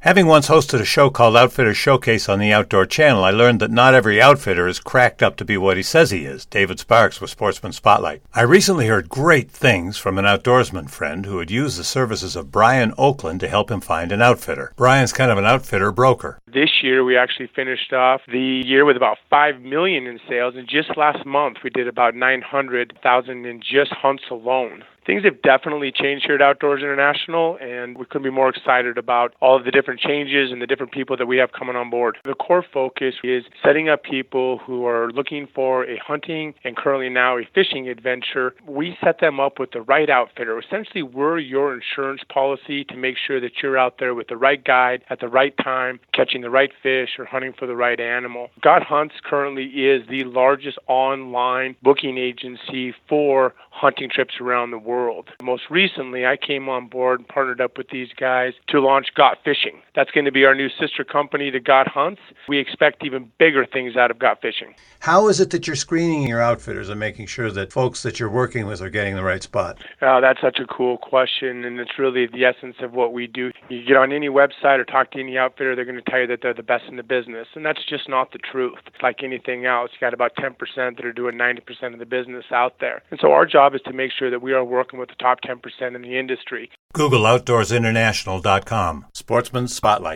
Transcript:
Having once hosted a show called Outfitter Showcase on the Outdoor Channel, I learned that not every outfitter is cracked up to be what he says he is. David Sparks with Sportsman Spotlight. I recently heard great things from an outdoorsman friend who had used the services of Brian Oakland to help him find an outfitter. Brian's kind of an outfitter broker. This year, we actually finished off the year with about $5 million in sales, and just last month, we did about $900,000 in just hunts alone. Things have definitely changed here at Outdoors International, and we couldn't be more excited about all of the different changes and the different people that we have coming on board. The core focus is setting up people who are looking for a hunting and currently now a fishing adventure. We set them up with the right outfitter. Essentially, we're your insurance policy to make sure that you're out there with the right guide at the right time, catching the right fish or hunting for the right animal. Got Hunts currently is the largest online booking agency for hunting trips around the world. Most recently, I came on board and partnered up with these guys to launch Got Fishing. That's going to be our new sister company to Got Hunts. We expect even bigger things out of Got Fishing. How is it that you're screening your outfitters and making sure that folks that you're working with are getting the right spot? That's such a cool question, and it's really the essence of what we do. You get on any website or talk to any outfitter, they're going to tell you that they're the best in the business, and that's just not the truth. Like anything else, you got about 10% that are doing 90% of the business out there. And so our job is to make sure that we are working with the top 10% in the industry. Google OutdoorsInternational.com. Sportsman Spotlight.